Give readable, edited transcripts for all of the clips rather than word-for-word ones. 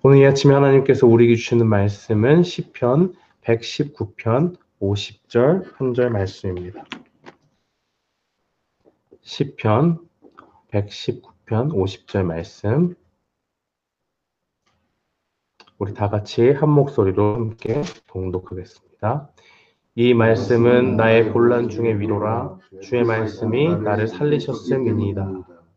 오늘 이 아침에 하나님께서 우리에게 주시는 말씀은 시편 119편 50절 한 절 말씀입니다. 시편 119편 50절 말씀, 우리 다 같이 한 목소리로 함께 봉독하겠습니다. 이 말씀은 나의 곤란 중의 위로라. 주의 말씀이 나를 살리셨음이니이다.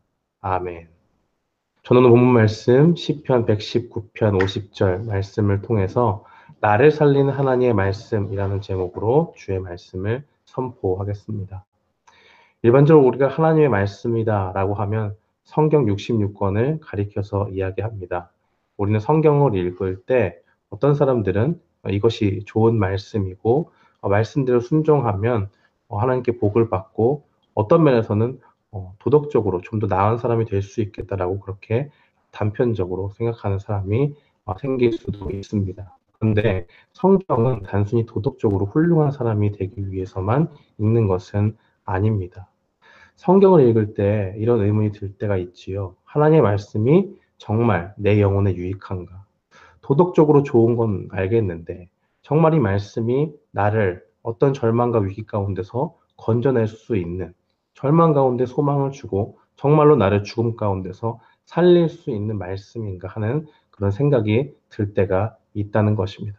아멘. 저는 오늘 본문 말씀 시편 119편 50절 말씀을 통해서 나를 살리는 하나님의 말씀이라는 제목으로 주의 말씀을 선포하겠습니다. 일반적으로 우리가 하나님의 말씀이다라고 하면 성경 66권을 가리켜서 이야기합니다. 우리는 성경을 읽을 때 어떤 사람들은 이것이 좋은 말씀이고 말씀대로 순종하면 하나님께 복을 받고, 어떤 면에서는 도덕적으로 좀 더 나은 사람이 될 수 있겠다라고 그렇게 단편적으로 생각하는 사람이 생길 수도 있습니다. 그런데 성경은 단순히 도덕적으로 훌륭한 사람이 되기 위해서만 읽는 것은 아닙니다. 성경을 읽을 때 이런 의문이 들 때가 있지요. 하나님의 말씀이 정말 내 영혼에 유익한가? 도덕적으로 좋은 건 알겠는데 정말 이 말씀이 나를 어떤 절망과 위기 가운데서 건져낼 수 있는, 절망 가운데 소망을 주고 정말로 나를 죽음 가운데서 살릴 수 있는 말씀인가 하는 그런 생각이 들 때가 있다는 것입니다.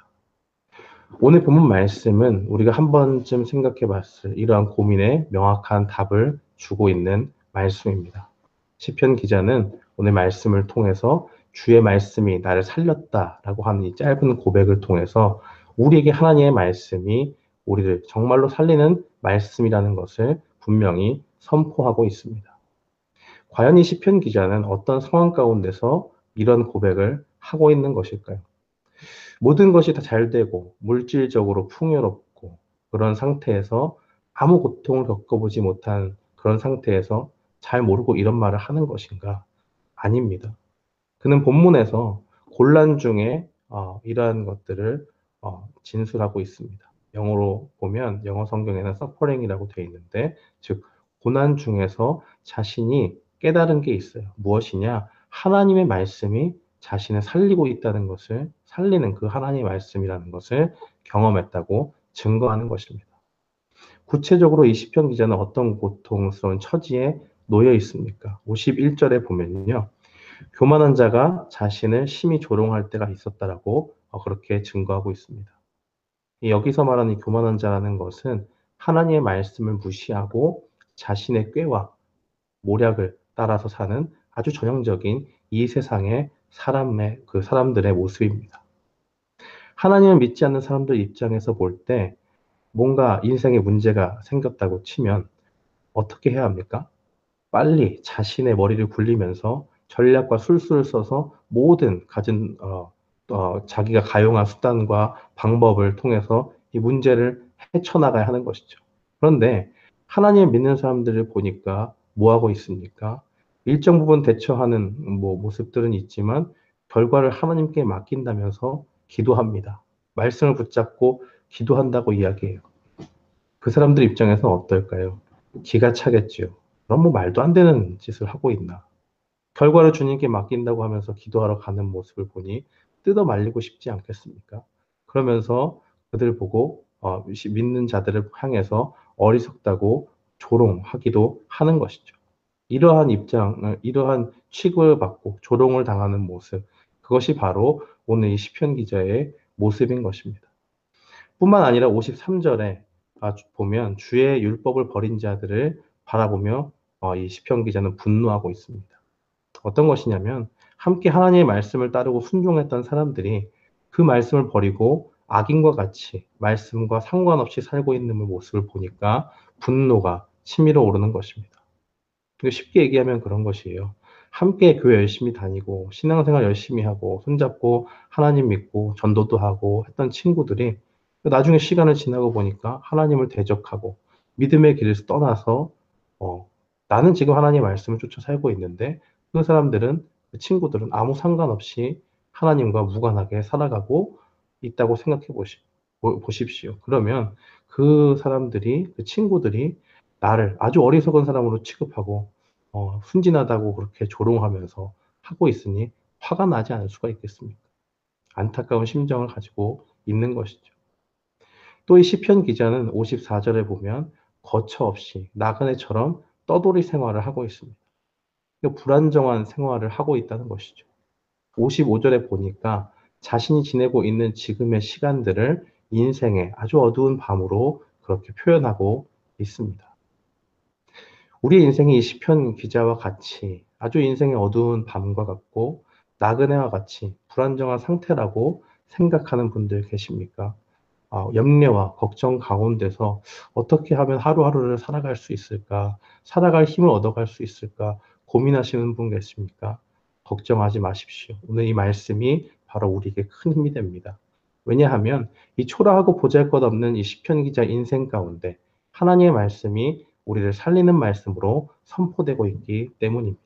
오늘 본문 말씀은 우리가 한 번쯤 생각해 봤을 이러한 고민에 명확한 답을 주고 있는 말씀입니다. 시편 기자는 오늘 말씀을 통해서 주의 말씀이 나를 살렸다라고 하는 이 짧은 고백을 통해서 우리에게 하나님의 말씀이 우리를 정말로 살리는 말씀이라는 것을 분명히 선포하고 있습니다. 과연 이 시편 기자는 어떤 상황 가운데서 이런 고백을 하고 있는 것일까요? 모든 것이 다 잘 되고 물질적으로 풍요롭고 그런 상태에서 아무 고통을 겪어보지 못한 그런 상태에서 잘 모르고 이런 말을 하는 것인가? 아닙니다. 그는 본문에서 곤란 중에 이러한 것들을 진술하고 있습니다. 영어로 보면 영어 성경에는 suffering이라고 되어 있는데, 즉 고난 중에서 자신이 깨달은 게 있어요. 무엇이냐? 하나님의 말씀이 자신을 살리고 있다는 것을, 살리는 그 하나님의 말씀이라는 것을 경험했다고 증거하는 것입니다. 구체적으로 이 시편 기자는 어떤 고통스러운 처지에 놓여 있습니까? 51절에 보면요. 교만한 자가 자신을 심히 조롱할 때가 있었다라고 그렇게 증거하고 있습니다. 여기서 말하는 이 교만한 자라는 것은 하나님의 말씀을 무시하고 자신의 꾀와 모략을 따라서 사는 아주 전형적인 이 세상의 사람들의 모습입니다. 하나님을 믿지 않는 사람들 입장에서 볼 때 뭔가 인생에 문제가 생겼다고 치면 어떻게 해야 합니까? 빨리 자신의 머리를 굴리면서 전략과 술수를 써서 모든 가진 자기가 가용한 수단과 방법을 통해서 이 문제를 헤쳐나가야 하는 것이죠. 그런데 하나님을 믿는 사람들을 보니까 뭐 하고 있습니까? 일정 부분 대처하는 모습들은 있지만 결과를 하나님께 맡긴다면서 기도합니다. 말씀을 붙잡고 기도한다고 이야기해요. 그 사람들 입장에서 어떨까요? 기가 차겠지요. 그럼 뭐 말도 안 되는 짓을 하고 있나? 결과를 주님께 맡긴다고 하면서 기도하러 가는 모습을 보니 뜯어 말리고 싶지 않겠습니까? 그러면서 그들 보고 믿는 자들을 향해서 어리석다고 조롱하기도 하는 것이죠. 이러한 취급을 받고 조롱을 당하는 모습, 그것이 바로 오늘 이 시편 기자의 모습인 것입니다. 뿐만 아니라 53절에 보면 주의 율법을 버린 자들을 바라보며 이 시편 기자는 분노하고 있습니다. 어떤 것이냐면 함께 하나님의 말씀을 따르고 순종했던 사람들이 그 말씀을 버리고 악인과 같이 말씀과 상관없이 살고 있는 모습을 보니까 분노가 치밀어 오르는 것입니다. 쉽게 얘기하면 그런 것이에요. 함께 교회 열심히 다니고 신앙생활 열심히 하고 손잡고 하나님 믿고 전도도 하고 했던 친구들이 나중에 시간을 지나고 보니까 하나님을 대적하고 믿음의 길을 떠나서 나는 지금 하나님의 말씀을 쫓아 살고 있는데 그 사람들은, 그 친구들은 아무 상관없이 하나님과 무관하게 살아가고 있다고 생각해 보십시오. 그러면 그 사람들이, 그 친구들이 나를 아주 어리석은 사람으로 취급하고 순진하다고 그렇게 조롱하면서 하고 있으니 화가 나지 않을 수가 있겠습니까? 안타까운 심정을 가지고 있는 것이죠. 또 이 시편 기자는 54절에 보면 거처 없이 나그네처럼 떠돌이 생활을 하고 있습니다. 불안정한 생활을 하고 있다는 것이죠. 55절에 보니까 자신이 지내고 있는 지금의 시간들을 인생의 아주 어두운 밤으로 그렇게 표현하고 있습니다. 우리의 인생이 이 시편 기자와 같이 아주 인생의 어두운 밤과 같고 나그네와 같이 불안정한 상태라고 생각하는 분들 계십니까? 염려와 걱정 가운데서 어떻게 하면 하루하루를 살아갈 수 있을까? 살아갈 힘을 얻어갈 수 있을까? 고민하시는 분 계십니까? 걱정하지 마십시오. 오늘 이 말씀이 바로 우리에게 큰 힘이 됩니다. 왜냐하면 이 초라하고 보잘것없는 이 시편 기자 인생 가운데 하나님의 말씀이 우리를 살리는 말씀으로 선포되고 있기 때문입니다.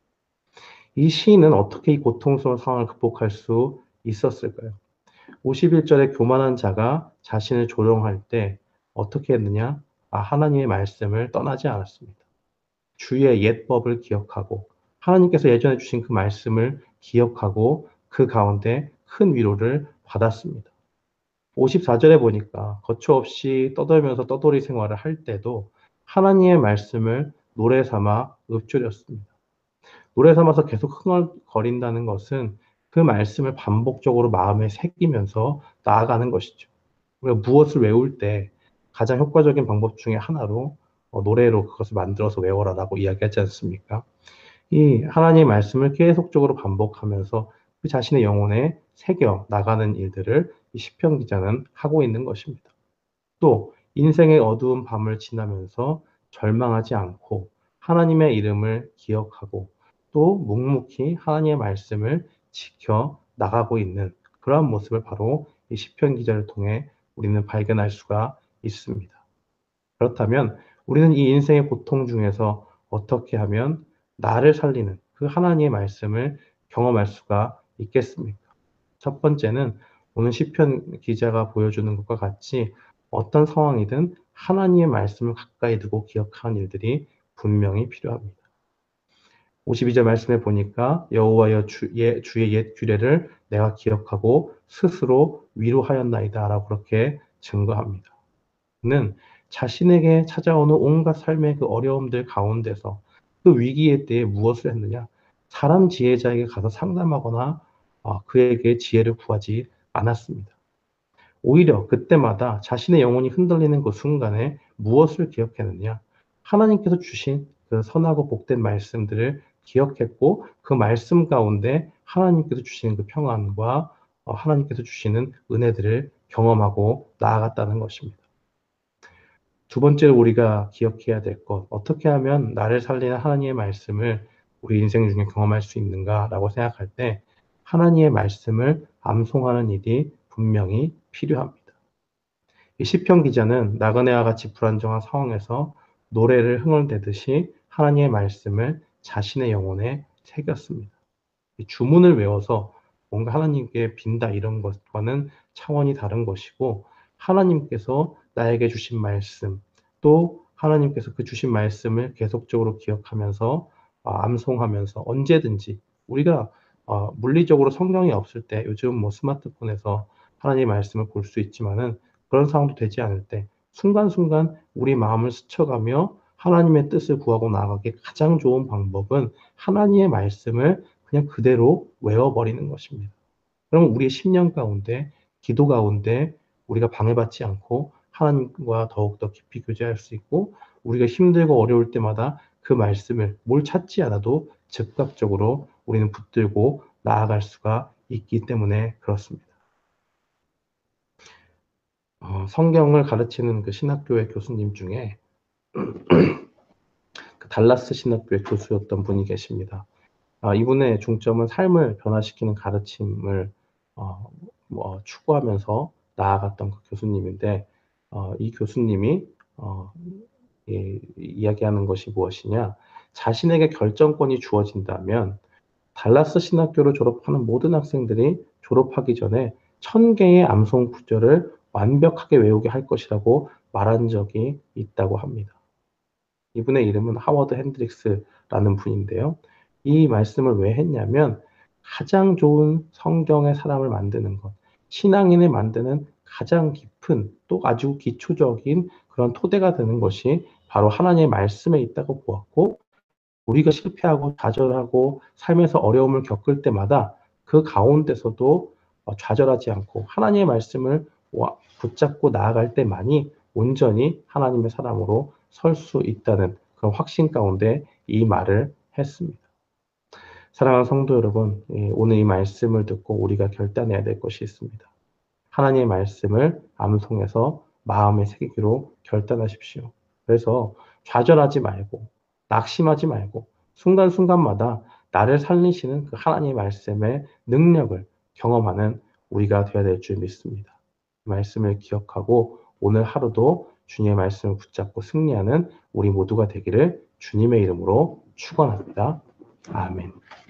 이 시인은 어떻게 이 고통스러운 상황을 극복할 수 있었을까요? 51절에 교만한 자가 자신을 조롱할 때 어떻게 했느냐? 하나님의 말씀을 떠나지 않았습니다. 주의 옛법을 기억하고 하나님께서 예전에 주신 그 말씀을 기억하고 그 가운데 큰 위로를 받았습니다. 54절에 보니까 거처 없이 떠돌면서 떠돌이 생활을 할 때도 하나님의 말씀을 노래 삼아 읊조렸습니다. 노래 삼아서 계속 흥얼거린다는 것은 그 말씀을 반복적으로 마음에 새기면서 나아가는 것이죠. 우리가 무엇을 외울 때 가장 효과적인 방법 중에 하나로 노래로 그것을 만들어서 외워라라고 이야기하지 않습니까? 이 하나님의 말씀을 계속적으로 반복하면서 그 자신의 영혼에 새겨 나가는 일들을 이 시편 기자는 하고 있는 것입니다. 또 인생의 어두운 밤을 지나면서 절망하지 않고 하나님의 이름을 기억하고 또 묵묵히 하나님의 말씀을 지켜 나가고 있는 그러한 모습을 바로 이 시편 기자를 통해 우리는 발견할 수가 있습니다. 그렇다면 우리는 이 인생의 고통 중에서 어떻게 하면 나를 살리는 그 하나님의 말씀을 경험할 수가 있겠습니까? 첫 번째는 오늘 시편 기자가 보여주는 것과 같이 어떤 상황이든 하나님의 말씀을 가까이 두고 기억하는 일들이 분명히 필요합니다. 52절 말씀에 보니까 여호와여 주의 옛 규례를 내가 기억하고 스스로 위로하였나이다 라고 그렇게 증거합니다. 는 자신에게 찾아오는 온갖 삶의 그 어려움들 가운데서 그 위기의 때에 무엇을 했느냐? 사람 지혜자에게 가서 상담하거나 그에게 지혜를 구하지 않았습니다. 오히려 그때마다 자신의 영혼이 흔들리는 그 순간에 무엇을 기억했느냐? 하나님께서 주신 그 선하고 복된 말씀들을 기억했고 그 말씀 가운데 하나님께서 주시는 그 평안과 하나님께서 주시는 은혜들을 경험하고 나아갔다는 것입니다. 두 번째로 우리가 기억해야 될 것, 어떻게 하면 나를 살리는 하나님의 말씀을 우리 인생 중에 경험할 수 있는가라고 생각할 때 하나님의 말씀을 암송하는 일이 분명히 필요합니다. 이 시편 기자는 나그네와 같이 불안정한 상황에서 노래를 흥얼대듯이 하나님의 말씀을 자신의 영혼에 새겼습니다. 이 주문을 외워서 뭔가 하나님께 빈다 이런 것과는 차원이 다른 것이고 하나님께서 나에게 주신 말씀 또 하나님께서 그 주신 말씀을 계속적으로 기억하면서 암송하면서 언제든지 우리가 물리적으로 성경이 없을 때 요즘 뭐 스마트폰에서 하나님의 말씀을 볼 수 있지만은 그런 상황도 되지 않을 때 순간순간 우리 마음을 스쳐가며 하나님의 뜻을 구하고 나아가기 가장 좋은 방법은 하나님의 말씀을 그냥 그대로 외워버리는 것입니다. 그러면 우리의 심령 가운데, 기도 가운데 우리가 방해받지 않고 하나님과 더욱더 깊이 교제할 수 있고 우리가 힘들고 어려울 때마다 그 말씀을 뭘 찾지 않아도 즉각적으로 우리는 붙들고 나아갈 수가 있기 때문에 그렇습니다. 성경을 가르치는 그 신학교의 교수님 중에 그 달라스 신학교의 교수였던 분이 계십니다. 이분의 중점은 삶을 변화시키는 가르침을 추구하면서 나아갔던 그 교수님인데 이 교수님이 이야기하는 것이 무엇이냐? 자신에게 결정권이 주어진다면 달라스 신학교를 졸업하는 모든 학생들이 졸업하기 전에 1000개의 암송 구절을 완벽하게 외우게 할 것이라고 말한 적이 있다고 합니다. 이분의 이름은 하워드 핸드릭스라는 분인데요. 이 말씀을 왜 했냐면 가장 좋은 성경의 사람을 만드는 것, 신앙인을 만드는 가장 깊은 또 아주 기초적인 그런 토대가 되는 것이 바로 하나님의 말씀에 있다고 보았고, 우리가 실패하고 좌절하고 삶에서 어려움을 겪을 때마다 그 가운데서도 좌절하지 않고 하나님의 말씀을 붙잡고 나아갈 때만이 온전히 하나님의 사람으로 설 수 있다는 그런 확신 가운데 이 말을 했습니다. 사랑하는 성도 여러분, 오늘 이 말씀을 듣고 우리가 결단해야 될 것이 있습니다. 하나님의 말씀을 암송해서 마음에 새기기로 결단하십시오. 그래서 좌절하지 말고 낙심하지 말고 순간순간마다 나를 살리시는 그 하나님의 말씀의 능력을 경험하는 우리가 되어야 될 줄 믿습니다. 말씀을 기억하고 오늘 하루도 주님의 말씀을 붙잡고 승리하는 우리 모두가 되기를 주님의 이름으로 축원합니다. 아멘.